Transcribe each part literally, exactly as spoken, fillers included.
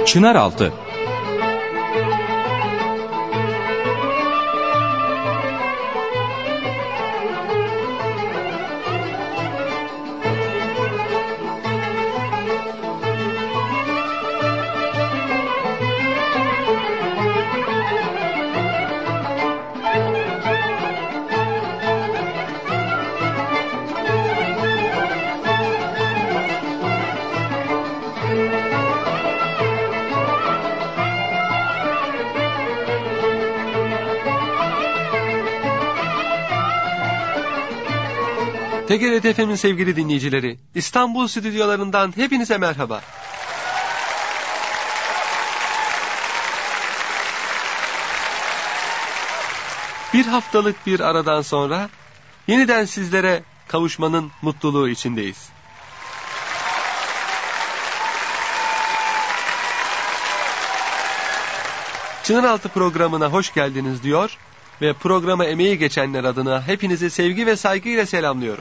Çınaraltı. T G R T F M'in sevgili dinleyicileri, İstanbul stüdyolarından hepinize merhaba. Bir haftalık bir aradan sonra yeniden sizlere kavuşmanın mutluluğu içindeyiz. Çınaraltı programına hoş geldiniz diyor ve programa emeği geçenler adına hepinizi sevgi ve saygıyla selamlıyorum.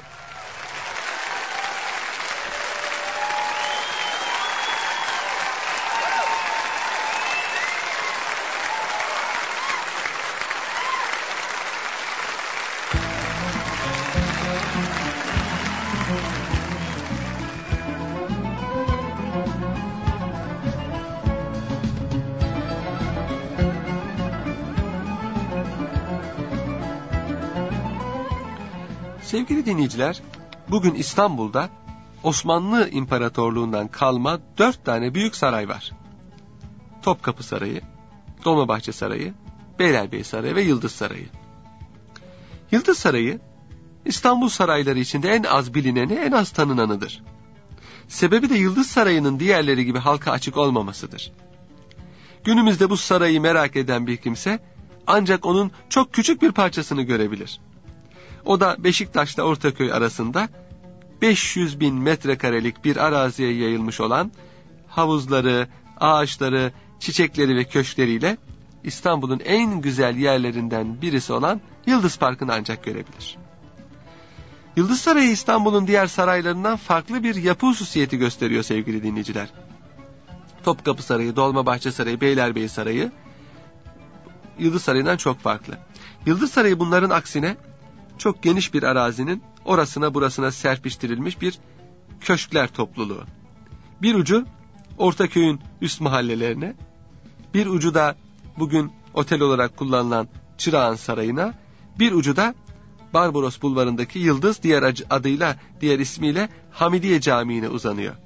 Sevgili dinleyiciler, bugün İstanbul'da Osmanlı İmparatorluğundan kalma dört tane büyük saray var. Topkapı Sarayı, Dolmabahçe Sarayı, Beylerbeyi Sarayı ve Yıldız Sarayı. Yıldız Sarayı, İstanbul sarayları içinde en az bilineni, en az tanınanıdır. Sebebi de Yıldız Sarayı'nın diğerleri gibi halka açık olmamasıdır. Günümüzde bu sarayı merak eden bir kimse, ancak onun çok küçük bir parçasını görebilir. O da Beşiktaş'la Ortaköy arasında beş yüz bin metrekarelik bir araziye yayılmış olan havuzları, ağaçları, çiçekleri ve köşkleriyle İstanbul'un en güzel yerlerinden birisi olan Yıldız Parkı'nı ancak görebilir. Yıldız Sarayı İstanbul'un diğer saraylarından farklı bir yapı hususiyeti gösteriyor sevgili dinleyiciler. Topkapı Sarayı, Dolmabahçe Sarayı, Beylerbeyi Sarayı Yıldız Sarayı'ndan çok farklı. Yıldız Sarayı bunların aksine çok geniş bir arazinin orasına burasına serpiştirilmiş bir köşkler topluluğu. Bir ucu Ortaköy'ün üst mahallelerine, bir ucu da bugün otel olarak kullanılan Çırağan Sarayı'na, bir ucu da Barbaros Bulvarı'ndaki Yıldız, diğer adıyla, diğer ismiyle Hamidiye Camii'ne uzanıyor.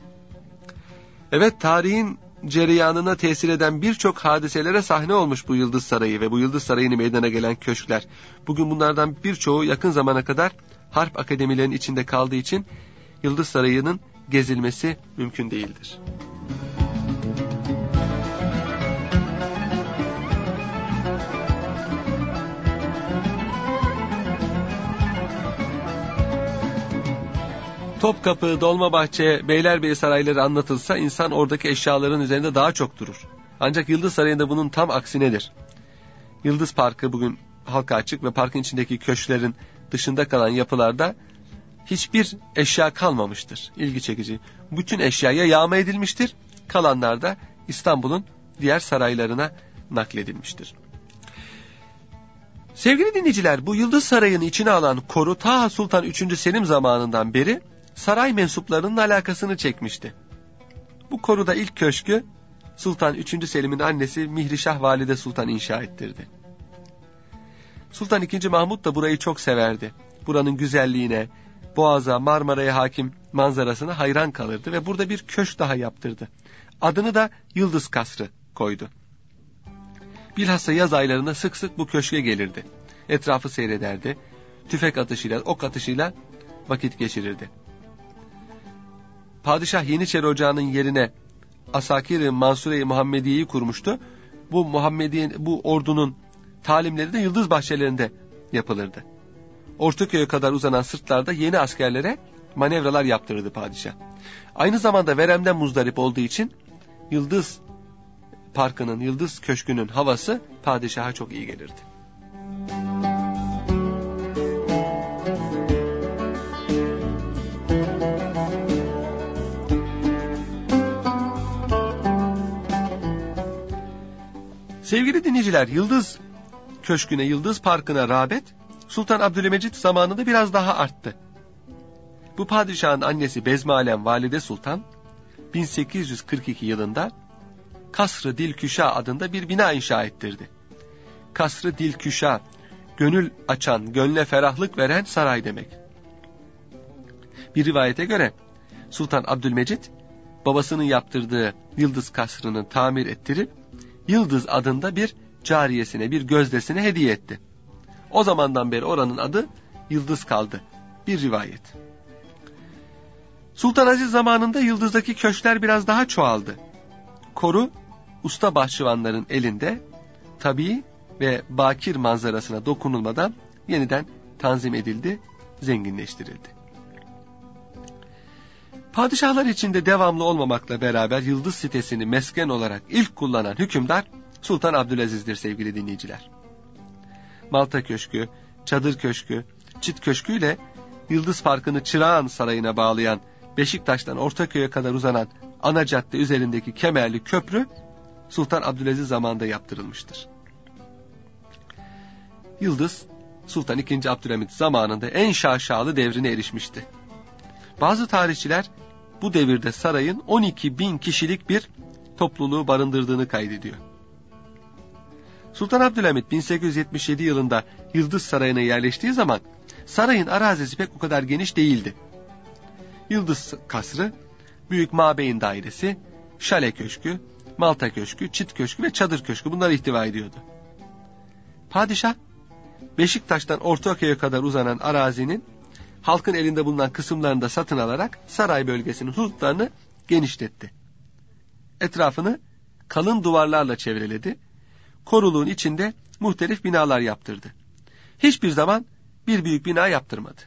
Evet, tarihin cereyanına tesir eden birçok hadiselere sahne olmuş bu Yıldız Sarayı ve bu Yıldız Sarayı'nın meydana gelen köşkler. Bugün bunlardan birçoğu yakın zamana kadar harp akademilerinin içinde kaldığı için Yıldız Sarayı'nın gezilmesi mümkün değildir. Topkapı, Dolmabahçe, Beylerbeyi sarayları anlatılsa insan oradaki eşyaların üzerinde daha çok durur. Ancak Yıldız Sarayı'nda bunun tam aksinedir. Yıldız Parkı bugün halka açık ve parkın içindeki köşklerin dışında kalan yapılarda hiçbir eşya kalmamıştır. İlgi çekici. Bütün eşya ya yağma edilmiştir, kalanlar da İstanbul'un diğer saraylarına nakledilmiştir. Sevgili dinleyiciler, bu Yıldız Sarayı'nı içine alan koru ta Sultan üçüncü Selim zamanından beri saray mensuplarının alakasını çekmişti. Bu koruda ilk köşkü Sultan üçüncü Selim'in annesi Mihrişah Valide Sultan inşa ettirdi. Sultan ikinci Mahmud da burayı çok severdi. Buranın güzelliğine, Boğaz'a, Marmara'ya hakim manzarasına hayran kalırdı ve burada bir köşk daha yaptırdı. Adını da Yıldız Kasrı koydu. Bilhassa yaz aylarında sık sık bu köşke gelirdi. Etrafı seyrederdi. Tüfek atışıyla, ok atışıyla vakit geçirirdi. Padişah Yeniçeri Ocağı'nın yerine Asakir-i Mansure-i Muhammediye'yi kurmuştu. Bu Muhammediye, bu ordunun talimleri de Yıldız bahçelerinde yapılırdı. Ortaköy'e kadar uzanan sırtlarda yeni askerlere manevralar yaptırırdı padişah. Aynı zamanda veremden muzdarip olduğu için Yıldız Parkı'nın, Yıldız Köşkü'nün havası padişaha çok iyi gelirdi. Sevgili dinleyiciler, Yıldız Köşkü'ne, Yıldız Parkı'na rağbet Sultan Abdülmecit zamanında biraz daha arttı. Bu padişahın annesi Bezmalem Valide Sultan bin sekiz yüz kırk iki yılında Kasr-ı Dilküşa adında bir bina inşa ettirdi. Kasr-ı Dilküşa, gönül açan, gönle ferahlık veren saray demek. Bir rivayete göre Sultan Abdülmecit babasının yaptırdığı Yıldız Kasrı'nı tamir ettirip Yıldız adında bir cariyesine, bir gözdesine hediye etti. O zamandan beri oranın adı Yıldız kaldı. Bir rivayet. Sultan Aziz zamanında Yıldız'daki köşkler biraz daha çoğaldı. Koru, usta bahçıvanların elinde, tabii ve bakir manzarasına dokunulmadan yeniden tanzim edildi, zenginleştirildi. Padişahlar içinde devamlı olmamakla beraber Yıldız sitesini mesken olarak ilk kullanan hükümdar Sultan Abdülaziz'dir sevgili dinleyiciler. Malta Köşkü, Çadır Köşkü, Çit Köşkü ile Yıldız Parkı'nı Çırağan Sarayı'na bağlayan, Beşiktaş'tan Ortaköy'e kadar uzanan ana cadde üzerindeki kemerli köprü Sultan Abdülaziz zamanında yaptırılmıştır. Yıldız, Sultan ikinci. Abdülhamit zamanında en şaşalı devrine erişmişti. Bazı tarihçiler bu devirde sarayın on iki bin kişilik bir topluluğu barındırdığını kaydediyor. Sultan Abdülhamit bin sekiz yüz yetmiş yedi yılında Yıldız Sarayı'na yerleştiği zaman sarayın arazisi pek o kadar geniş değildi. Yıldız Kasrı, Büyük Mabeyin Dairesi, Şale Köşkü, Malta Köşkü, Çit Köşkü ve Çadır Köşkü bunları ihtiva ediyordu. Padişah, Beşiktaş'tan Ortaköy'e kadar uzanan arazinin halkın elinde bulunan kısımlarını da satın alarak saray bölgesinin hudutlarını genişletti. Etrafını kalın duvarlarla çevreledi. Koruluğun içinde muhtelif binalar yaptırdı. Hiçbir zaman bir büyük bina yaptırmadı.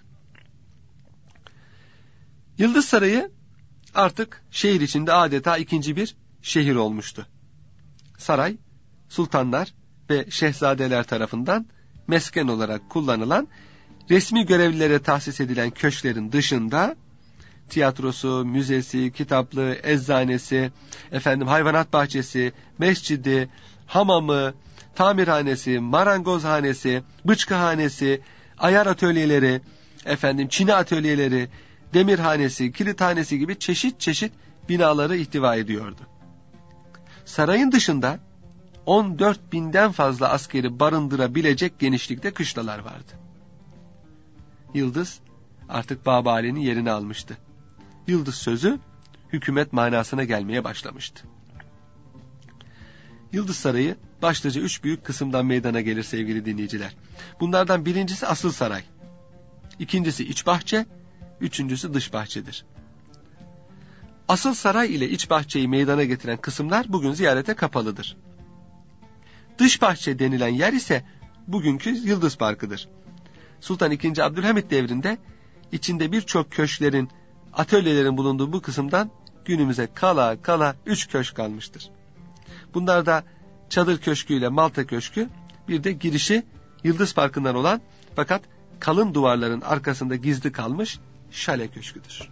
Yıldız Sarayı artık şehir içinde adeta ikinci bir şehir olmuştu. Saray, sultanlar ve şehzadeler tarafından mesken olarak kullanılan, resmi görevlilere tahsis edilen köşklerin dışında tiyatrosu, müzesi, kitaplığı, eczanesi, efendim hayvanat bahçesi, mescidi, hamamı, tamirhanesi, marangozhanesi, bıçkıhanesi, ayar atölyeleri, efendim çini atölyeleri, demirhanesi, kilithanesi gibi çeşit çeşit binaları ihtiva ediyordu. Sarayın dışında on dört binden fazla askeri barındırabilecek genişlikte kışlalar vardı. Yıldız artık Babali'nin yerini almıştı. Yıldız sözü hükümet manasına gelmeye başlamıştı. Yıldız Sarayı başlıca üç büyük kısımdan meydana gelir sevgili dinleyiciler. Bunlardan birincisi asıl saray, ikincisi iç bahçe, üçüncüsü dış bahçedir. Asıl saray ile iç bahçeyi meydana getiren kısımlar bugün ziyarete kapalıdır. Dış bahçe denilen yer ise bugünkü Yıldız Parkı'dır. Sultan ikinci. Abdülhamit devrinde içinde birçok köşklerin, atölyelerin bulunduğu bu kısımdan günümüze kala kala üç köşk kalmıştır. Bunlar da Çadır Köşkü ile Malta Köşkü, bir de girişi Yıldız Parkı'ndan olan fakat kalın duvarların arkasında gizli kalmış Şale Köşkü'dür.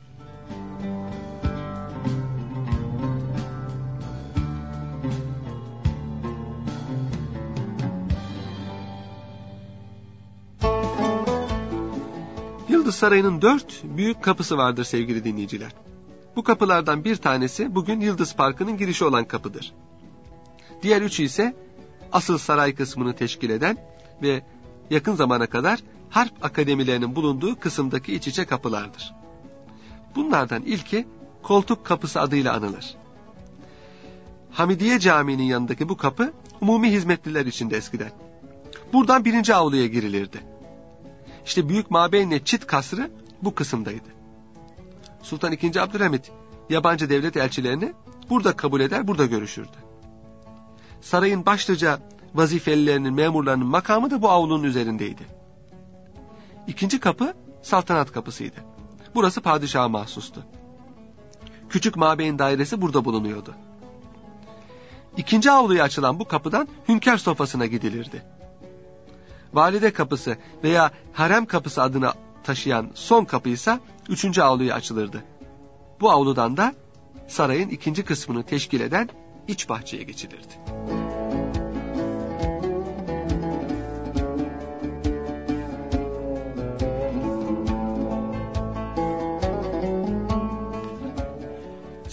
Yıldız Sarayı'nın dört büyük kapısı vardır sevgili dinleyiciler. Bu kapılardan bir tanesi bugün Yıldız Parkı'nın girişi olan kapıdır. Diğer üçü ise asıl saray kısmını teşkil eden ve yakın zamana kadar harp akademilerinin bulunduğu kısımdaki iç içe kapılardır. Bunlardan ilki Koltuk Kapısı adıyla anılır. Hamidiye Camii'nin yanındaki bu kapı umumi hizmetliler içindi eskiden. Buradan birinci avluya girilirdi. İşte Büyük Mabeyn'le Çit Kasrı bu kısımdaydı. Sultan ikinci. Abdülhamit yabancı devlet elçilerini burada kabul eder, burada görüşürdü. Sarayın başlıca vazifelilerinin, memurlarının makamı da bu avlunun üzerindeydi. İkinci kapı saltanat kapısıydı. Burası padişaha mahsustu. Küçük Mabeyn dairesi burada bulunuyordu. İkinci avluya açılan bu kapıdan hünkâr sofasına gidilirdi. Valide kapısı veya harem kapısı adını taşıyan son kapı ise üçüncü avluya açılırdı. Bu avludan da sarayın ikinci kısmını teşkil eden iç bahçeye geçilirdi.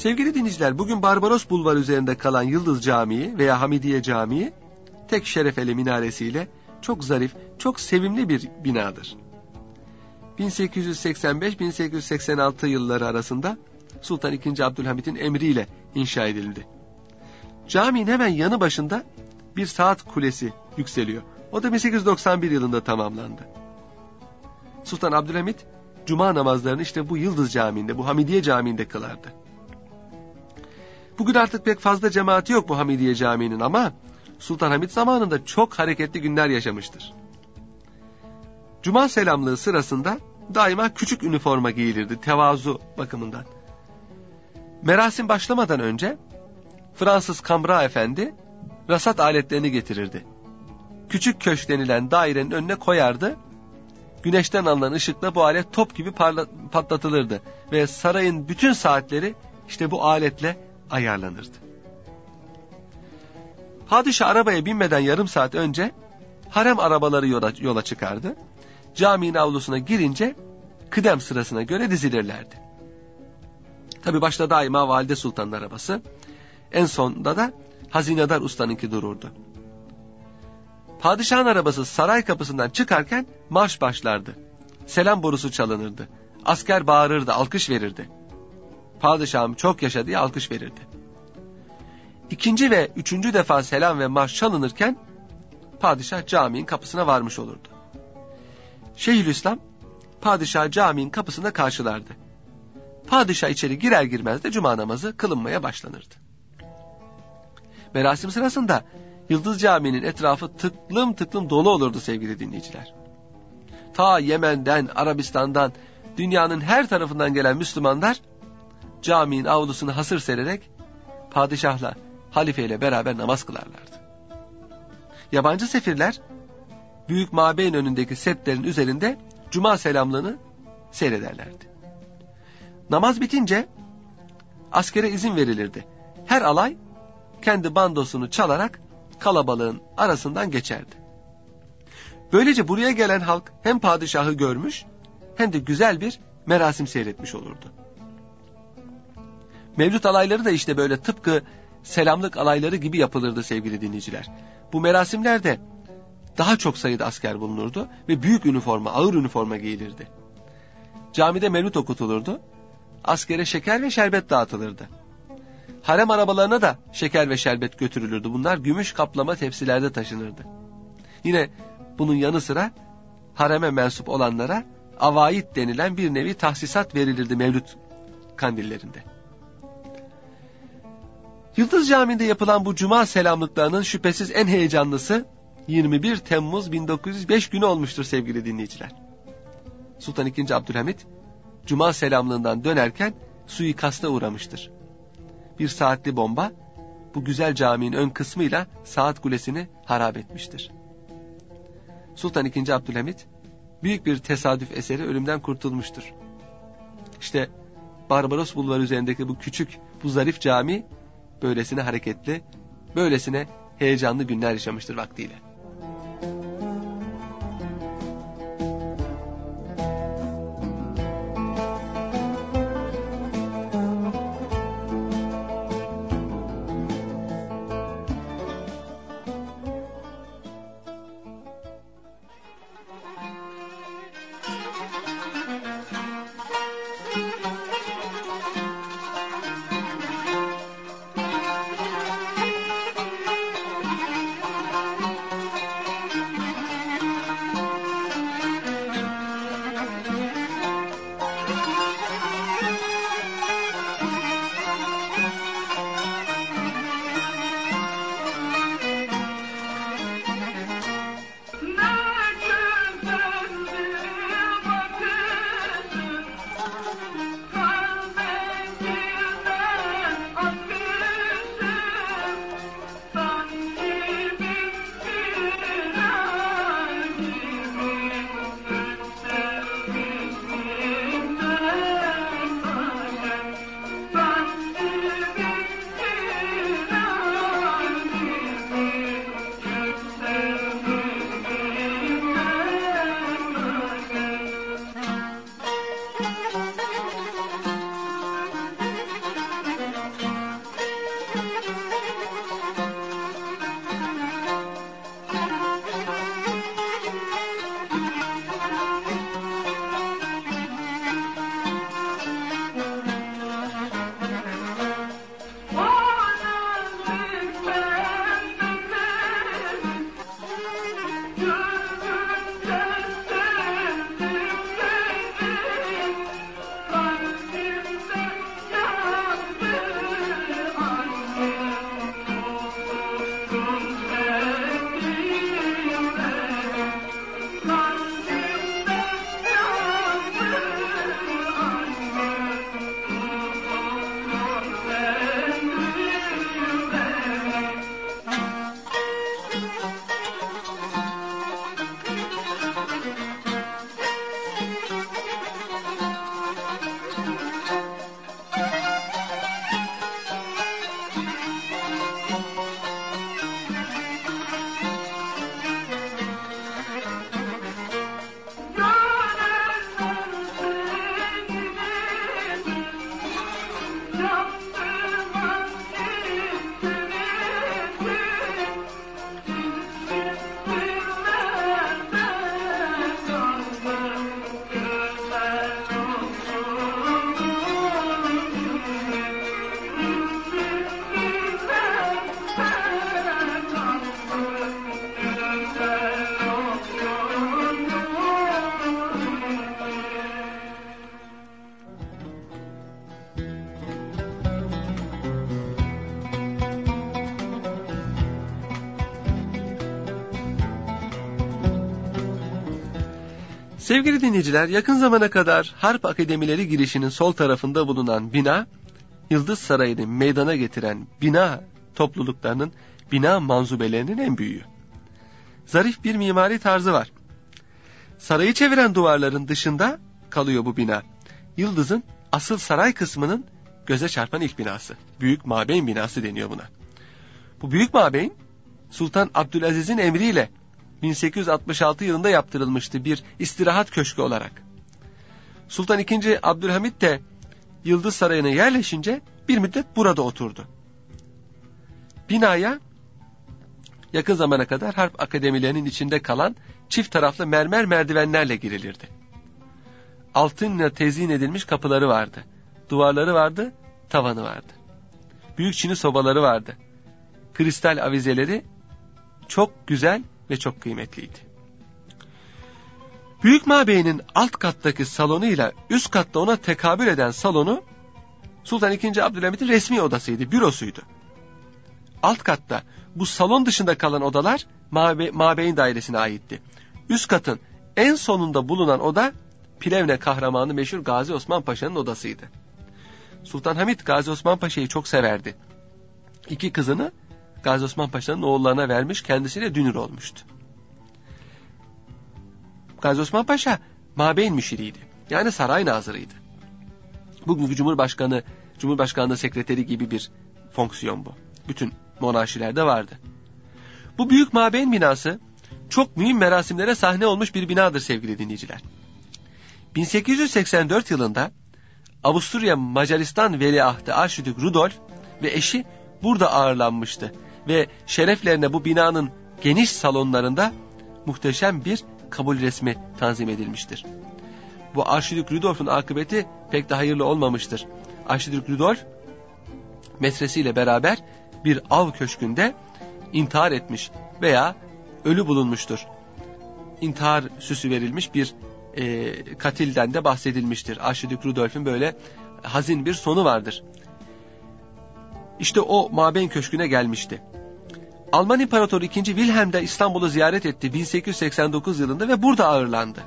Sevgili dinleyiciler, bugün Barbaros Bulvarı üzerinde kalan Yıldız Camii veya Hamidiye Camii, tek şerefeli minaresiyle çok zarif, çok sevimli bir binadır. bin sekiz yüz seksen beş bin sekiz yüz seksen altı yılları arasında Sultan ikinci. Abdülhamit'in emriyle inşa edildi. Caminin hemen yanı başında bir saat kulesi yükseliyor. O da bin sekiz yüz doksan bir yılında tamamlandı. Sultan Abdülhamit cuma namazlarını işte bu Yıldız Camii'nde, bu Hamidiye Camii'nde kılardı. Bugün artık pek fazla cemaati yok bu Hamidiye Camii'nin ama Sultan Hamid zamanında çok hareketli günler yaşamıştır. Cuma selamlığı sırasında daima küçük üniforma giyilirdi tevazu bakımından. Merasim başlamadan önce Fransız Kamra Efendi rasat aletlerini getirirdi. Küçük köşk denilen dairenin önüne koyardı. Güneşten alınan ışıkla bu alet top gibi parla- patlatılırdı ve sarayın bütün saatleri işte bu aletle ayarlanırdı. Padişah arabaya binmeden yarım saat önce harem arabaları yola, yola çıkardı. Caminin avlusuna girince kıdem sırasına göre dizilirlerdi. Tabi başta daima Valide Sultan'ın arabası, en sonunda da Hazinedar Usta'nınki dururdu. Padişahın arabası saray kapısından çıkarken marş başlardı. Selam borusu çalınırdı. Asker bağırırdı, alkış verirdi. Padişahım çok yaşa diye alkış verirdi. İkinci ve üçüncü defa selam ve marş çalınırken padişah caminin kapısına varmış olurdu. Şeyhülislam padişah caminin kapısında karşılardı. Padişah içeri girer girmez de cuma namazı kılınmaya başlanırdı. Merasim sırasında Yıldız Camii'nin etrafı tıklım tıklım dolu olurdu sevgili dinleyiciler. Ta Yemen'den, Arabistan'dan, dünyanın her tarafından gelen Müslümanlar caminin avlusunu hasır sererek padişahla, halifeyle beraber namaz kılarlardı. Yabancı sefirler büyük mabeyin önündeki setlerin üzerinde cuma selamlığını seyrederlerdi. Namaz bitince askere izin verilirdi. Her alay kendi bandosunu çalarak kalabalığın arasından geçerdi. Böylece buraya gelen halk hem padişahı görmüş hem de güzel bir merasim seyretmiş olurdu. Mevlüt alayları da işte böyle tıpkı selamlık alayları gibi yapılırdı sevgili dinleyiciler. Bu merasimlerde daha çok sayıda asker bulunurdu ve büyük üniforma, ağır üniforma giyilirdi. Camide mevlüt okutulurdu, askere şeker ve şerbet dağıtılırdı. Harem arabalarına da şeker ve şerbet götürülürdü. Bunlar gümüş kaplama tepsilerde taşınırdı. Yine bunun yanı sıra hareme mensup olanlara avait denilen bir nevi tahsisat verilirdi mevlüt kandillerinde. Yıldız Camii'nde yapılan bu cuma selamlıklarının şüphesiz en heyecanlısı yirmi bir Temmuz bin dokuz yüz beş günü olmuştur sevgili dinleyiciler. Sultan ikinci. Abdülhamit cuma selamlığından dönerken suikasta uğramıştır. Bir saatli bomba bu güzel caminin ön kısmıyla saat kulesini harap etmiştir. Sultan ikinci. Abdülhamit büyük bir tesadüf eseri ölümden kurtulmuştur. İşte Barbaros Bulvarı üzerindeki bu küçük, bu zarif cami böylesine hareketli, böylesine heyecanlı günler yaşamıştır vaktiyle. Sevgili dinleyiciler, yakın zamana kadar harp akademileri girişinin sol tarafında bulunan bina, Yıldız Sarayı'nı meydana getiren bina topluluklarının, bina manzubelerinin en büyüğü. Zarif bir mimari tarzı var. Sarayı çeviren duvarların dışında kalıyor bu bina. Yıldız'ın asıl saray kısmının göze çarpan ilk binası. Büyük Mabeyn binası deniyor buna. Bu Büyük Mabeyn, Sultan Abdülaziz'in emriyle bin sekiz yüz altmış altı yılında yaptırılmıştı bir istirahat köşkü olarak. Sultan ikinci. Abdülhamit de Yıldız Sarayı'na yerleşince bir müddet burada oturdu. Binaya yakın zamana kadar harp akademilerinin içinde kalan çift taraflı mermer merdivenlerle girilirdi. Altınla tezyin edilmiş kapıları vardı. Duvarları vardı, tavanı vardı. Büyük çini sobaları vardı. Kristal avizeleri çok güzel ve çok kıymetliydi. Büyük Mabey'in alt kattaki salonuyla üst katta ona tekabül eden salonu Sultan ikinci. Abdülhamit'in resmi odasıydı, bürosuydu. Alt katta bu salon dışında kalan odalar Mabe, Mabey'in dairesine aitti. Üst katın en sonunda bulunan oda Plevne kahramanı meşhur Gazi Osman Paşa'nın odasıydı. Sultan Hamit Gazi Osman Paşa'yı çok severdi. İki kızını Gazi Osman Paşa'nın oğullarına vermiş, kendisiyle dünür olmuştu. Gazi Osman Paşa Mabeyn müşiriydi. Yani saray nazırıydı. Bugünkü Cumhurbaşkanı, Cumhurbaşkanlığı sekreteri gibi bir fonksiyon bu. Bütün monarşilerde vardı. Bu Büyük Mabeyn binası çok mühim merasimlere sahne olmuş bir binadır sevgili dinleyiciler. bin sekiz yüz seksen dört yılında Avusturya Macaristan Veliahtı Arşidük Rudolf ve eşi burada ağırlanmıştı ve şereflerine bu binanın geniş salonlarında muhteşem bir kabul resmi tanzim edilmiştir. Bu Arşidük Rudolf'un akıbeti pek de hayırlı olmamıştır. Arşidük Rudolf metresiyle beraber bir av köşkünde intihar etmiş veya ölü bulunmuştur. İntihar süsü verilmiş bir e, katilden de bahsedilmiştir. Arşidük Rudolf'un böyle hazin bir sonu vardır. İşte o Mabeyn Köşkü'ne gelmişti. Alman İmparatoru ikinci. Wilhelm de İstanbul'u ziyaret etti bin sekiz yüz seksen dokuz yılında ve burada ağırlandı.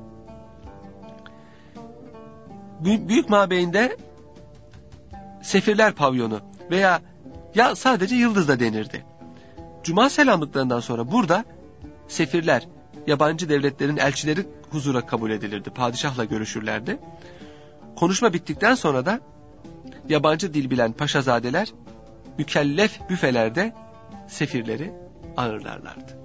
Büyük Mabeyn'de Sefirler Pavyonu veya ya sadece Yıldız'da denirdi. Cuma selamlıklarından sonra burada sefirler, yabancı devletlerin elçileri huzura kabul edilirdi. Padişahla görüşürlerdi. Konuşma bittikten sonra da yabancı dil bilen paşazadeler mükellef büfelerde sefirleri ağırlarlardı.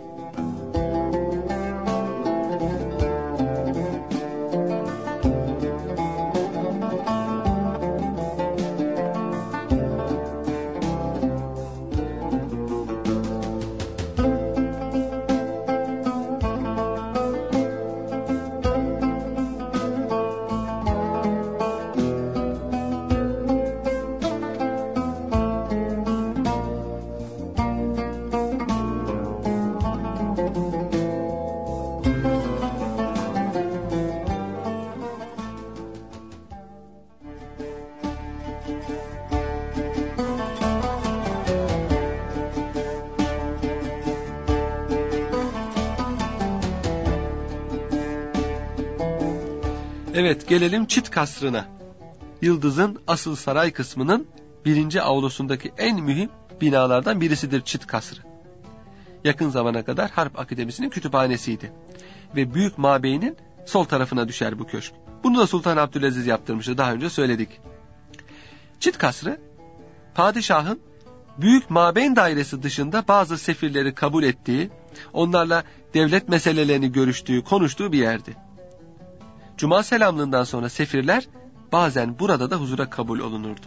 Evet, gelelim Çit Kasrı'na. Yıldız'ın asıl saray kısmının birinci avlusundaki en mühim binalardan birisidir Çit Kasrı. Yakın zamana kadar Harp Akademisi'nin kütüphanesiydi. Ve Büyük Mabey'in sol tarafına düşer bu köşk. Bunu da Sultan Abdülaziz yaptırmıştı, daha önce söyledik. Çit Kasrı, padişahın Büyük Mabeyn dairesi dışında bazı sefirleri kabul ettiği, onlarla devlet meselelerini görüştüğü, konuştuğu bir yerdi. Cuma selamlığından sonra sefirler bazen burada da huzura kabul olunurdu.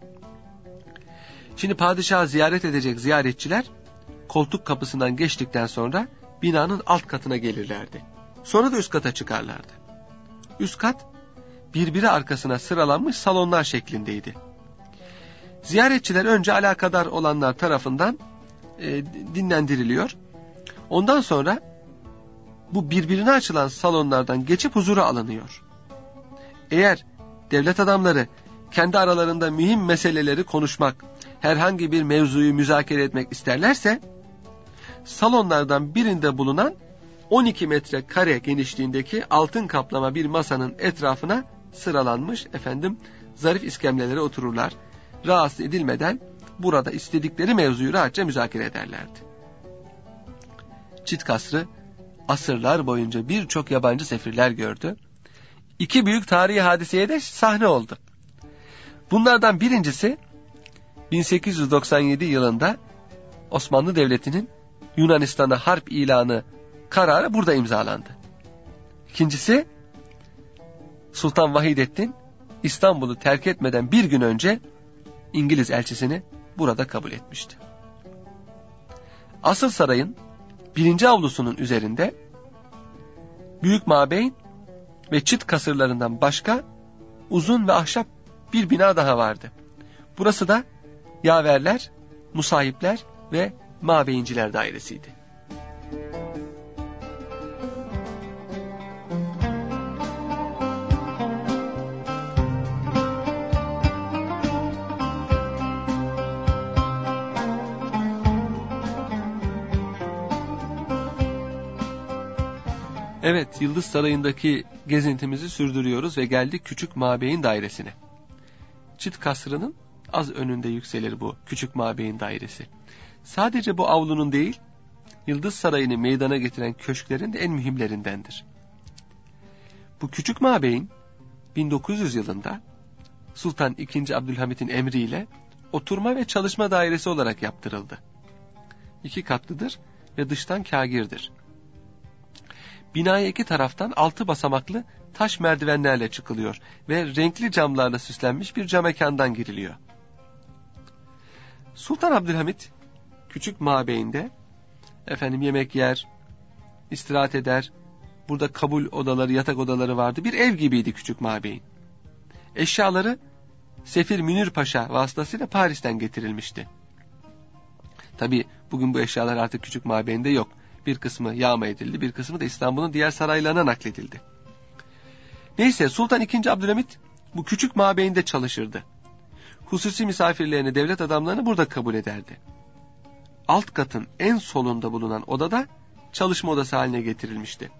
Şimdi padişahı ziyaret edecek ziyaretçiler koltuk kapısından geçtikten sonra binanın alt katına gelirlerdi. Sonra da üst kata çıkarlardı. Üst kat birbiri arkasına sıralanmış salonlar şeklindeydi. Ziyaretçiler önce alakadar olanlar tarafından e, dinlendiriliyor. Ondan sonra bu birbirine açılan salonlardan geçip huzura alınıyor. Eğer devlet adamları kendi aralarında mühim meseleleri konuşmak, herhangi bir mevzuyu müzakere etmek isterlerse, salonlardan birinde bulunan on iki metre kare genişliğindeki altın kaplama bir masanın etrafına sıralanmış efendim zarif iskemlelere otururlar. Rahatsız edilmeden burada istedikleri mevzuyu rahatça müzakere ederlerdi. Çit kasrı asırlar boyunca birçok yabancı sefirler gördü. İki büyük tarihi hadiseye de sahne oldu. Bunlardan birincisi bin sekiz yüz doksan yedi yılında Osmanlı Devleti'nin Yunanistan'a harp ilanı kararı burada imzalandı. İkincisi Sultan Vahidettin İstanbul'u terk etmeden bir gün önce İngiliz elçisini burada kabul etmişti. Asıl sarayın birinci avlusunun üzerinde büyük mabeyn ve çit kasırlarından başka uzun ve ahşap bir bina daha vardı. Burası da yaverler, musahipler ve mabeyinciler dairesiydi. Evet, Yıldız Sarayı'ndaki gezintimizi sürdürüyoruz ve geldik Küçük Mabeyin Dairesi'ne. Çit kasrının az önünde yükselir bu Küçük Mabeyin Dairesi. Sadece bu avlunun değil, Yıldız Sarayı'nı meydana getiren köşklerin de en mühimlerindendir. Bu Küçük Mabeyin bin dokuz yüz yılında Sultan ikinci. Abdülhamit'in emriyle oturma ve çalışma dairesi olarak yaptırıldı. İki katlıdır ve dıştan kâgirdir. Binaya iki taraftan altı basamaklı taş merdivenlerle çıkılıyor ve renkli camlarla süslenmiş bir camekandan giriliyor. Sultan Abdülhamit Küçük Mabeyinde efendim yemek yer, istirahat eder. Burada kabul odaları, yatak odaları vardı. Bir ev gibiydi Küçük Mabeyin. Eşyaları Sefir Münir Paşa vasıtasıyla Paris'ten getirilmişti. Tabii bugün bu eşyalar artık Küçük Mabeyinde yok. Bir kısmı yağma edildi, bir kısmı da İstanbul'un diğer saraylarına nakledildi. Neyse Sultan ikinci. Abdülhamit bu Küçük Mabeyinde çalışırdı. Hususi misafirlerini, devlet adamlarını burada kabul ederdi. Alt katın en solunda bulunan odada çalışma odası haline getirilmişti.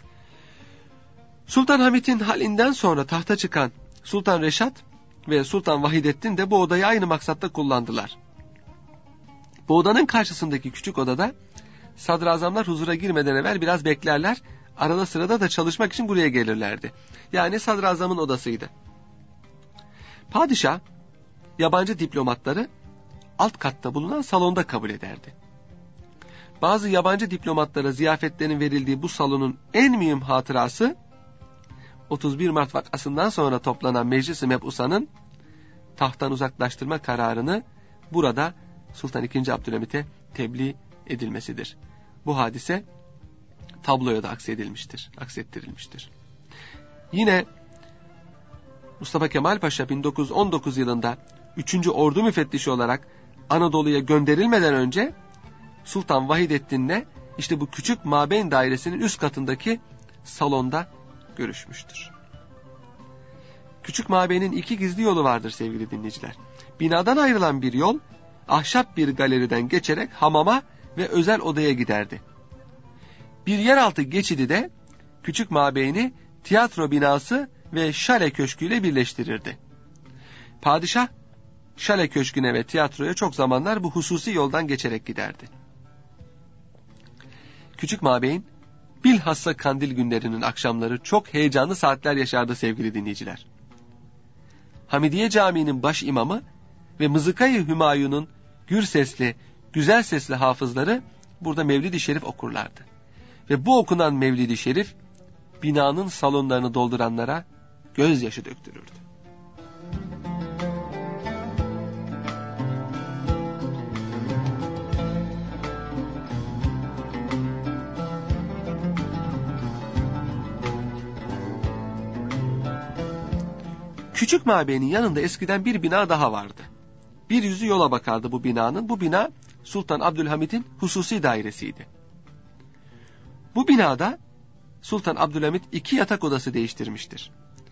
Sultan Hamit'in halinden sonra tahta çıkan Sultan Reşat ve Sultan Vahidettin de bu odayı aynı maksatta kullandılar. Bu odanın karşısındaki küçük odada sadrazamlar huzura girmeden evvel biraz beklerler, arada sırada da çalışmak için buraya gelirlerdi. Yani sadrazamın odasıydı. Padişah yabancı diplomatları alt katta bulunan salonda kabul ederdi. Bazı yabancı diplomatlara ziyafetlerin verildiği bu salonun en mühim hatırası otuz bir Mart vakasından sonra toplanan Meclis-i Meb'usa'nın tahttan uzaklaştırma kararını burada Sultan ikinci. Abdülhamit'e tebliğ edilmesidir. Bu hadise tabloya da aksedilmiştir, aksettirilmiştir. Yine Mustafa Kemal Paşa bin dokuz yüz on dokuz yılında üçüncü. Ordu müfettişi olarak Anadolu'ya gönderilmeden önce Sultan Vahidettin'le işte bu Küçük Mabeyn Dairesi'nin üst katındaki salonda görüşmüştür. Küçük Mabeynin iki gizli yolu vardır sevgili dinleyiciler. Binadan ayrılan bir yol ahşap bir galeriden geçerek hamama ve özel odaya giderdi. Bir yeraltı geçidi de Küçük Mabeyni tiyatro binası ve şale köşküyle birleştirirdi. Padişah şale köşküne ve tiyatroya çok zamanlar bu hususi yoldan geçerek giderdi. Küçük Mabeyin bilhassa kandil günlerinin akşamları çok heyecanlı saatler yaşardı sevgili dinleyiciler. Hamidiye Camii'nin baş imamı ve Mızıkayı Hümayun'un gür sesli, güzel sesli hafızları burada Mevlid-i Şerif okurlardı. Ve bu okunan Mevlid-i Şerif binanın salonlarını dolduranlara gözyaşı döktürürdü. Küçük Mabeynin yanında eskiden bir bina daha vardı. Bir yüzü yola bakardı bu binanın. Bu bina Sultan Abdülhamit'in hususi dairesiydi. Bu binada Sultan Abdülhamit iki yatak odası değiştirmiştir.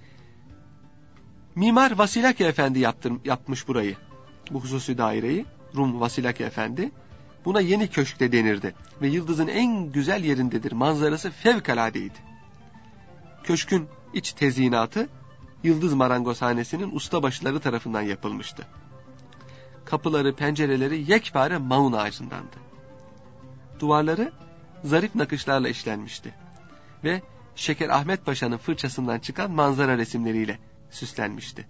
Mimar Vasilaki Efendi yaptır, yapmış burayı. Bu hususi daireyi Rum Vasilaki Efendi Buna Yeni Köşk de denirdi ve Yıldız'ın en güzel yerindedir. Manzarası fevkaladeydi. Köşkün iç tezyinatı Yıldız Marangozhanesi'nin ustabaşıları tarafından yapılmıştı. Kapıları, pencereleri yekpare maun ağacındandı. Duvarları zarif nakışlarla işlenmişti ve Şeker Ahmet Paşa'nın fırçasından çıkan manzara resimleriyle süslenmişti.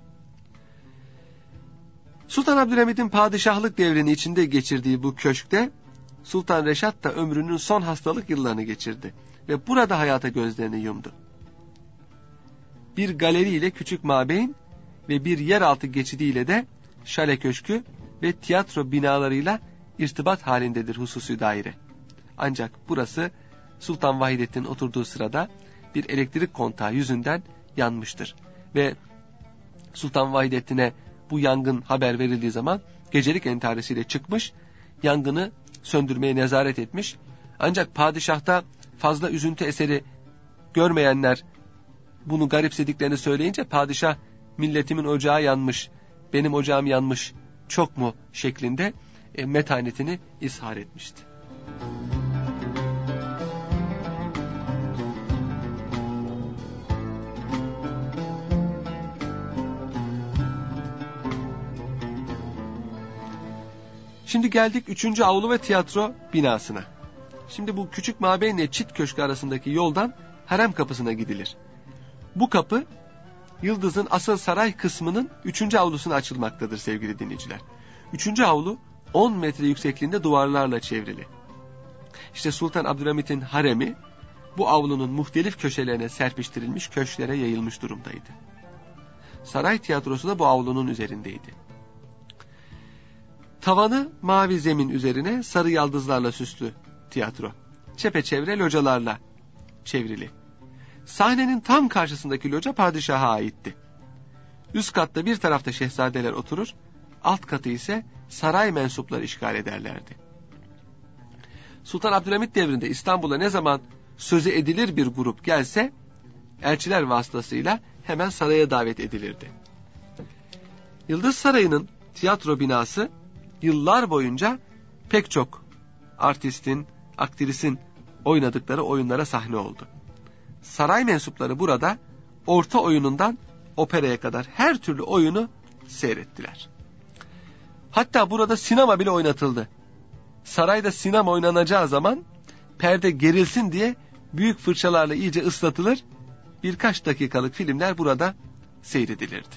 Sultan Abdülhamid'in padişahlık devrini içinde geçirdiği bu köşkte Sultan Reşat da ömrünün son hastalık yıllarını geçirdi ve burada hayata gözlerini yumdu. Bir galeri ile küçük mabeyn ve bir yeraltı geçidiyle de şale köşkü ve tiyatro binalarıyla irtibat halindedir hususi daire. Ancak burası Sultan Vahidettin oturduğu sırada bir elektrik kontağı yüzünden yanmıştır. Ve Sultan Vahidettin'e bu yangın haber verildiği zaman gecelik entaresiyle çıkmış, yangını söndürmeye nezaret etmiş. Ancak padişahta fazla üzüntü eseri görmeyenler bunu garipsediklerini söyleyince padişah milletimin ocağı yanmış, benim ocağım yanmış çok mu şeklinde e, metanetini izhar etmişti. Şimdi geldik üçüncü avlu ve tiyatro binasına. Şimdi bu küçük mabeyn ile çit köşkü arasındaki yoldan harem kapısına gidilir. Bu kapı Yıldız'ın asıl saray kısmının üçüncü avlusuna açılmaktadır sevgili dinleyiciler. Üçüncü avlu on metre yüksekliğinde duvarlarla çevrili. İşte Sultan Abdülhamid'in haremi bu avlunun muhtelif köşelerine serpiştirilmiş, köşklere yayılmış durumdaydı. Saray tiyatrosu da bu avlunun üzerindeydi. Tavanı mavi zemin üzerine sarı yaldızlarla süslü tiyatro. Çepeçevre localarla çevrili. Sahnenin tam karşısındaki loca padişaha aitti. Üst katta bir tarafta şehzadeler oturur, alt katı ise saray mensupları işgal ederlerdi. Sultan Abdülhamid devrinde İstanbul'a ne zaman sözü edilir bir grup gelse, elçiler vasıtasıyla hemen saraya davet edilirdi. Yıldız Sarayı'nın tiyatro binası yıllar boyunca pek çok artistin, aktrisin oynadıkları oyunlara sahne oldu. Saray mensupları burada orta oyunundan operaya kadar her türlü oyunu seyrettiler. Hatta burada sinema bile oynatıldı. Sarayda sinema oynanacağı zaman perde gerilsin diye büyük fırçalarla iyice ıslatılır, birkaç dakikalık filmler burada seyredilirdi.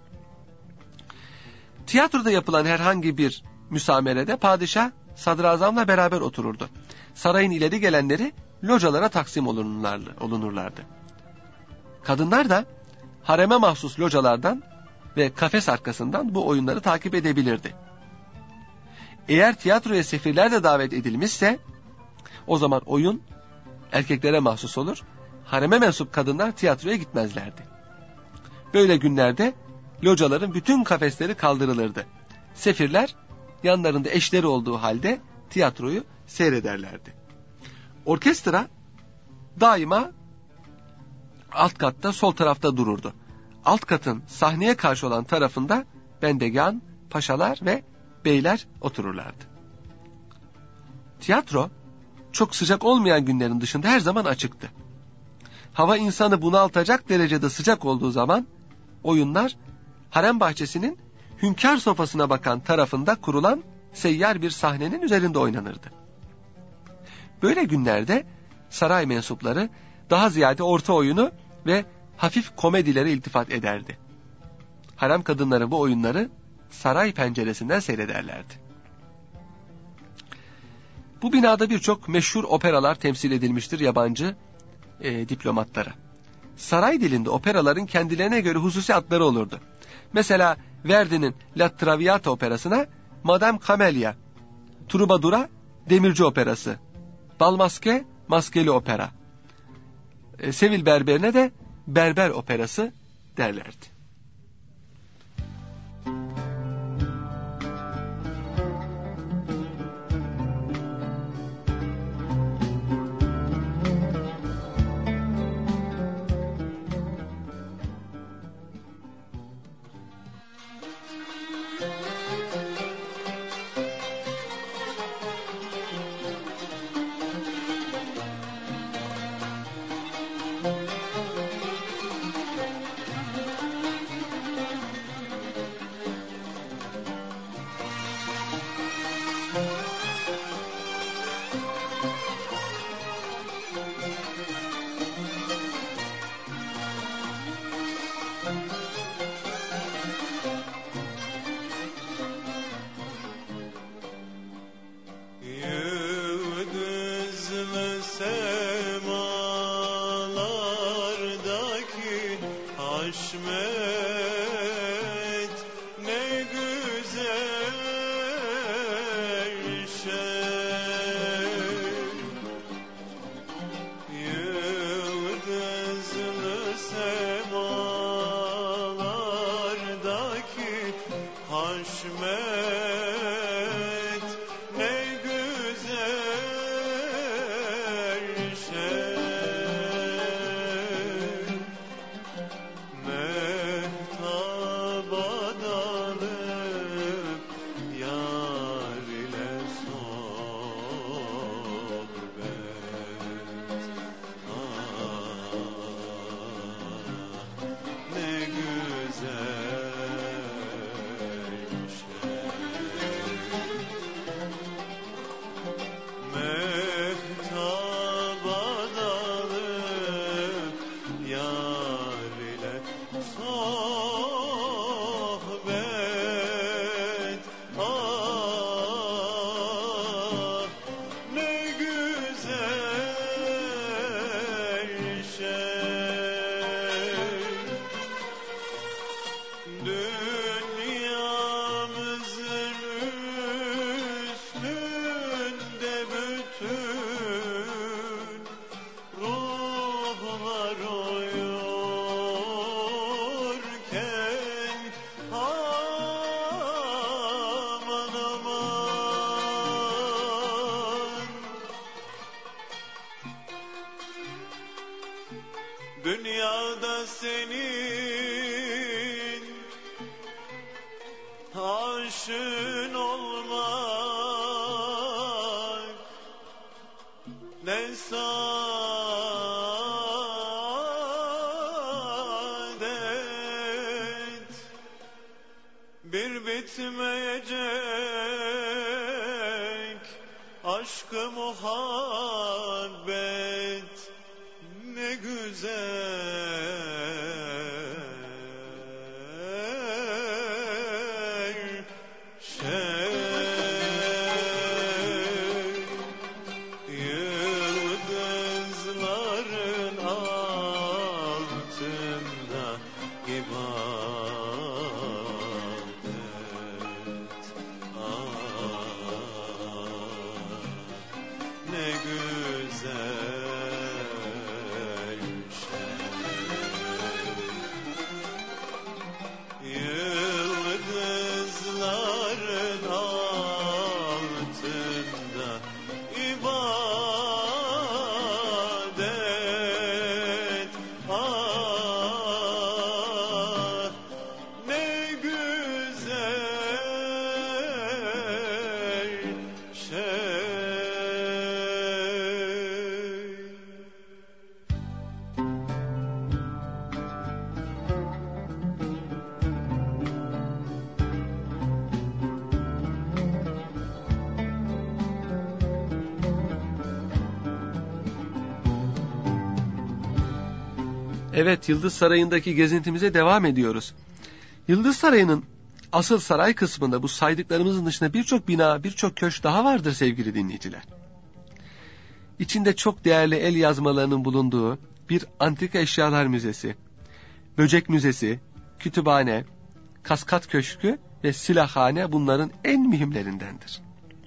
Tiyatroda yapılan herhangi bir müsamerede padişah sadrazamla beraber otururdu. Sarayın ileri gelenleri localara taksim olunurlardı. Kadınlar da hareme mahsus localardan ve kafes arkasından bu oyunları takip edebilirdi. Eğer tiyatroya sefirler de davet edilmişse o zaman oyun erkeklere mahsus olur. Hareme mensup kadınlar tiyatroya gitmezlerdi. Böyle günlerde locaların bütün kafesleri kaldırılırdı. Sefirler yanlarında eşleri olduğu halde tiyatroyu seyrederlerdi. Orkestra daima alt katta sol tarafta dururdu. Alt katın sahneye karşı olan tarafında bendegan, paşalar ve beyler otururlardı. Tiyatro çok sıcak olmayan günlerin dışında her zaman açıktı. Hava insanı bunaltacak derecede sıcak olduğu zaman oyunlar harem bahçesinin hünkâr sofasına bakan tarafında kurulan seyyar bir sahnenin üzerinde oynanırdı. Böyle günlerde saray mensupları daha ziyade orta oyunu ve hafif komedilere iltifat ederdi. Harem kadınları bu oyunları saray penceresinden seyrederlerdi. Bu binada birçok meşhur operalar temsil edilmiştir yabancı e, diplomatlara. Saray dilinde operaların kendilerine göre hususi adları olurdu. Mesela Verdi'nin La Traviata operasına Madame Camelia, Trubadur'a Demirci operası, Balmaske Maskeli opera, e, Sevil Berberine de Berber operası derlerdi. Haşmet ne güzel şey, yıldızlı semalardaki haşmet ne güzel şey. Mehtaba dalıp yar ile sohbet, ah ne güzel şey. Mehtaba dalıp yar ile sohbet, ah ne güzel şey. Dünyamızın üstünde bütün ruhlar uyurken, aman aman, dünyada senin aşığın olmak ne saadet, bir bitmeyecek aşk-ı muhabbet ne güzel şey. Yıldızların altında ibadet, ah ne güzel şey. Yıldızların altında ibadet, ah ne güzel şey. Evet, Yıldız Sarayı'ndaki gezintimize devam ediyoruz. Yıldız Sarayı'nın asıl saray kısmında bu saydıklarımızın dışında birçok bina, birçok köşk daha vardır sevgili dinleyiciler. İçinde çok değerli el yazmalarının bulunduğu bir antika eşyalar müzesi, böcek müzesi, kütüphane, kaskat köşkü ve silahhane bunların en mühimlerindendir.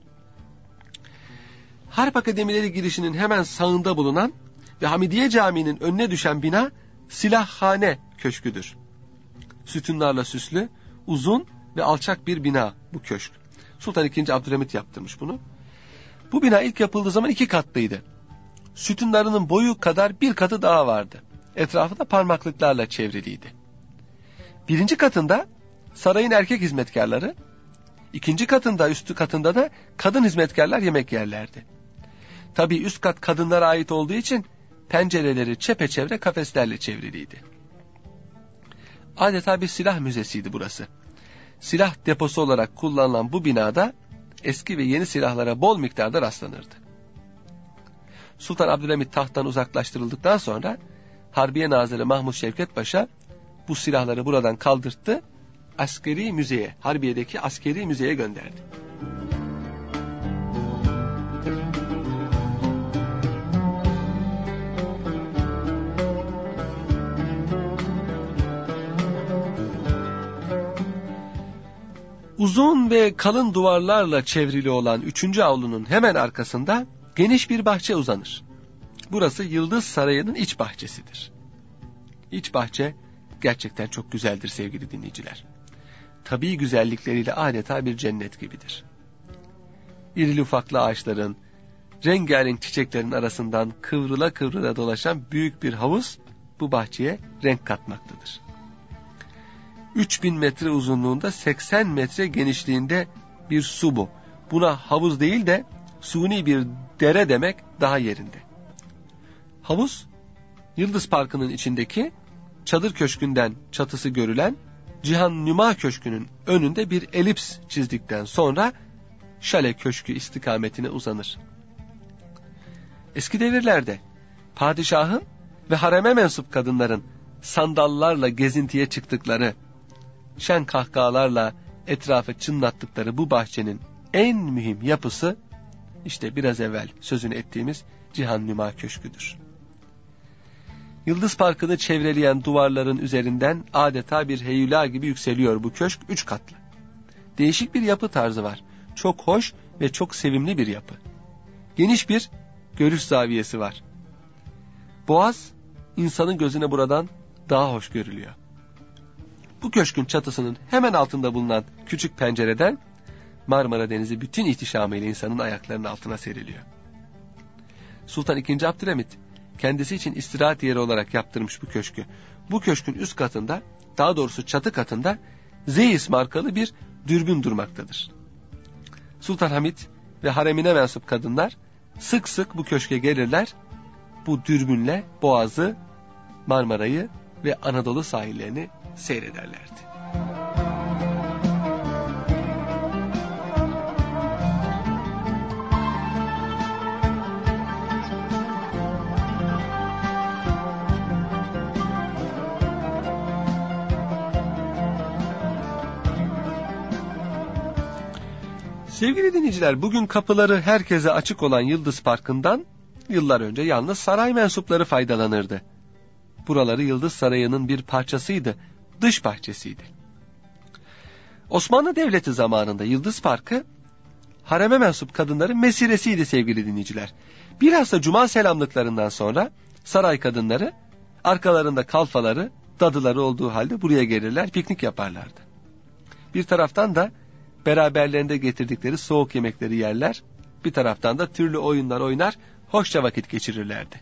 Harp Akademileri girişinin hemen sağında bulunan ve Hamidiye Camii'nin önüne düşen bina silahhane köşküdür. Sütunlarla süslü, uzun ve alçak bir bina bu köşk. Sultan ikinci. Abdülhamit yaptırmış bunu. Bu bina ilk yapıldığı zaman iki katlıydı. Sütunlarının boyu kadar bir katı daha vardı. Etrafı da parmaklıklarla çevriliydi. Birinci katında sarayın erkek hizmetkarları, ikinci katında, üstü katında da kadın hizmetkarlar yemek yerlerdi. Tabii üst kat kadınlara ait olduğu için pencereleri çepeçevre kafeslerle çevriliydi. Adeta bir silah müzesiydi burası. Silah deposu olarak kullanılan bu binada eski ve yeni silahlara bol miktarda rastlanırdı. Sultan Abdülhamit tahttan uzaklaştırıldıktan sonra Harbiye Nazırı Mahmud Şevket Paşa bu silahları buradan kaldırttı, askeri müzeye, Harbiye'deki askeri müzeye gönderdi. Uzun ve kalın duvarlarla çevrili olan üçüncü avlunun hemen arkasında geniş bir bahçe uzanır. Burası Yıldız Sarayı'nın iç bahçesidir. İç bahçe gerçekten çok güzeldir sevgili dinleyiciler. Tabii güzellikleriyle adeta bir cennet gibidir. İrili ufaklı ağaçların, rengarenk çiçeklerin arasından kıvrıla kıvrıla dolaşan büyük bir havuz bu bahçeye renk katmaktadır. üç bin metre uzunluğunda seksen metre genişliğinde bir su bu. Buna havuz değil de suni bir dere demek daha yerinde. Havuz, Yıldız Parkı'nın içindeki çadır köşkünden çatısı görülen Cihan Nüma Köşkü'nün önünde bir elips çizdikten sonra Şale Köşkü istikametine uzanır. Eski devirlerde padişahın ve hareme mensup kadınların sandallarla gezintiye çıktıkları, şen kahkahalarla etrafı çınlattıkları bu bahçenin en mühim yapısı işte biraz evvel sözünü ettiğimiz Cihan Nüma Köşkü'dür. Yıldız Parkı'nı çevreleyen duvarların üzerinden adeta bir heyula gibi yükseliyor bu köşk, üç katlı. Değişik bir yapı tarzı var. Çok hoş ve çok sevimli bir yapı. Geniş bir görüş zaviyesi var. Boğaz insanın gözüne buradan daha hoş görülüyor. Bu köşkün çatısının hemen altında bulunan küçük pencereden Marmara Denizi bütün ihtişamıyla insanın ayaklarının altına seriliyor. Sultan ikinci. Abdülhamit kendisi için istirahat yeri olarak yaptırmış bu köşkü. Bu köşkün üst katında, daha doğrusu çatı katında Zeiss markalı bir dürbün durmaktadır. Sultan Hamit ve haremine mensup kadınlar sık sık bu köşke gelirler, bu dürbünle Boğaz'ı, Marmara'yı ve Anadolu sahillerini seyrederlerdi. Sevgili dinleyiciler, bugün kapıları herkese açık olan Yıldız Parkı'ndan yıllar önce yalnız saray mensupları faydalanırdı. Buraları Yıldız Sarayı'nın bir parçasıydı, dış bahçesiydi. Osmanlı Devleti zamanında Yıldız Parkı, hareme mensup kadınların mesiresiydi sevgili dinleyiciler. Bilhassa cuma selamlıklarından sonra saray kadınları, arkalarında kalfaları, dadıları olduğu halde buraya gelirler, piknik yaparlardı. Bir taraftan da beraberlerinde getirdikleri soğuk yemekleri yerler, bir taraftan da türlü oyunlar oynar, hoşça vakit geçirirlerdi.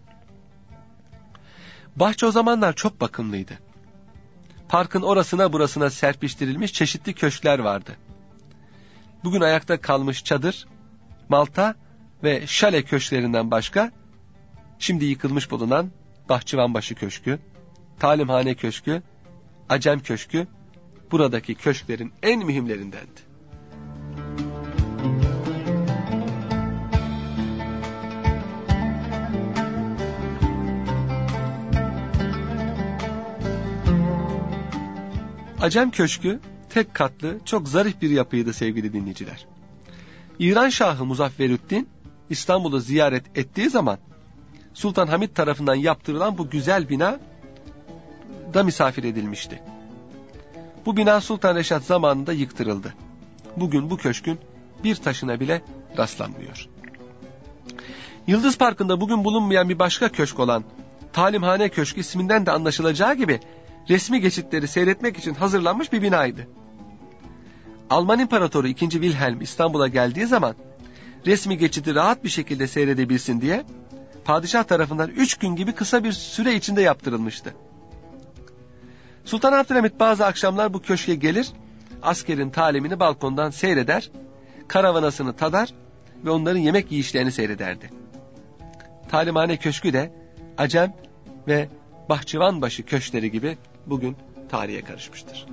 Bahçe o zamanlar çok bakımlıydı. Parkın orasına burasına serpiştirilmiş çeşitli köşkler vardı. Bugün ayakta kalmış çadır, malta ve şale köşklerinden başka, şimdi yıkılmış bulunan Bahçıvanbaşı Köşkü, Talimhane Köşkü, Acem Köşkü, buradaki köşklerin en mühimlerindendi. Acem Köşkü tek katlı, çok zarif bir yapıydı sevgili dinleyiciler. İran Şahı Muzafferüddin İstanbul'u ziyaret ettiği zaman Sultan Hamid tarafından yaptırılan bu güzel bina da misafir edilmişti. Bu bina Sultan Reşat zamanında yıktırıldı. Bugün bu köşkün bir taşına bile rastlanmıyor. Yıldız Parkı'nda bugün bulunmayan bir başka köşk olan Talimhane Köşkü isminden de anlaşılacağı gibi resmi geçitleri seyretmek için hazırlanmış bir binaydı. Alman İmparatoru ikinci. Wilhelm İstanbul'a geldiği zaman resmi geçidi rahat bir şekilde seyredebilsin diye padişah tarafından üç gün gibi kısa bir süre içinde yaptırılmıştı. Sultan Abdülhamit bazı akşamlar bu köşke gelir, askerin talimini balkondan seyreder, karavanasını tadar ve onların yemek yiyişlerini seyrederdi. Talimhane Köşkü de Acem ve Bahçıvanbaşı köşkleri gibi bugün tarihe karışmıştır.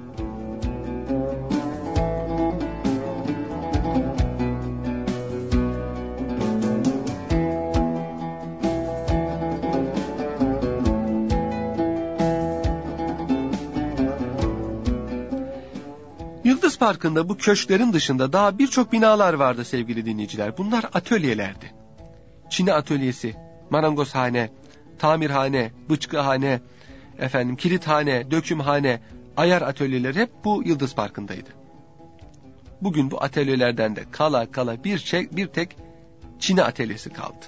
Yıldız Parkı'nda bu köşklerin dışında daha birçok binalar vardı sevgili dinleyiciler. Bunlar atölyelerdi. Çini atölyesi, marangozhane, tamirhane, bıçkıhane, efendim kilithane, dökümhane, ayar atölyeleri hep bu Yıldız Parkı'ndaydı. bugün bu atölyelerden de kala kala bir, şey, bir tek çini atölyesi kaldı.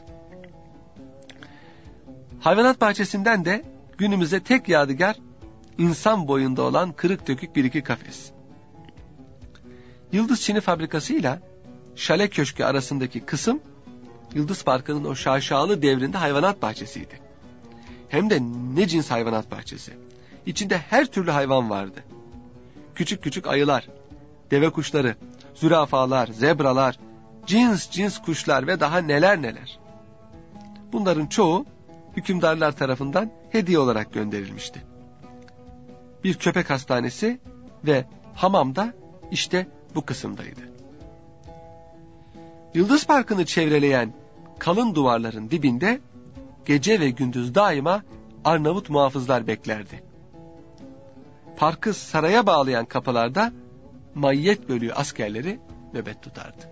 Hayvanat bahçesinden de günümüzde tek yadigar insan boyunda olan kırık dökük bir iki kafes. Yıldız Çini Fabrikası'yla Şale Köşkü arasındaki kısım Yıldız Parkı'nın o şaşalı devrinde hayvanat bahçesiydi. Hem de ne cins hayvanat bahçesi. İçinde her türlü hayvan vardı. Küçük küçük ayılar, deve kuşları, zürafalar, zebralar, cins cins kuşlar ve daha neler neler. Bunların çoğu hükümdarlar tarafından hediye olarak gönderilmişti. Bir köpek hastanesi ve hamam da işte bu kısımdaydı. Yıldız Parkı'nı çevreleyen kalın duvarların dibinde gece ve gündüz daima Arnavut muhafızlar beklerdi. Parkı saraya bağlayan kapılarda maiyet bölüğü askerleri nöbet tutardı.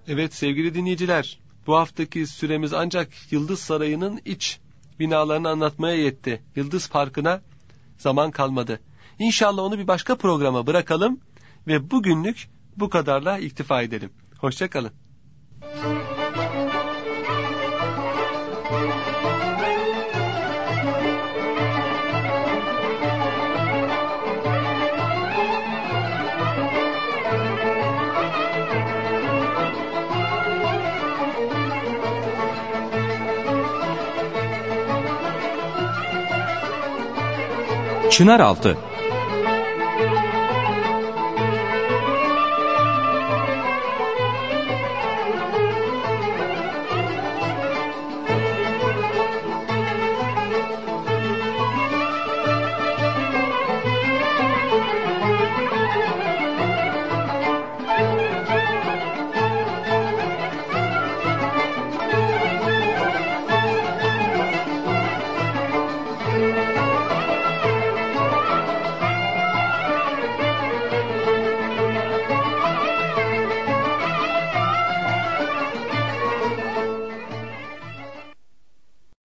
Evet sevgili dinleyiciler, bu haftaki süremiz ancak Yıldız Sarayı'nın iç binalarını anlatmaya yetti. Yıldız Parkı'na zaman kalmadı. İnşallah onu bir başka programa bırakalım ve bugünlük bu kadarla iktifa edelim. Hoşça kalın. Çınaraltı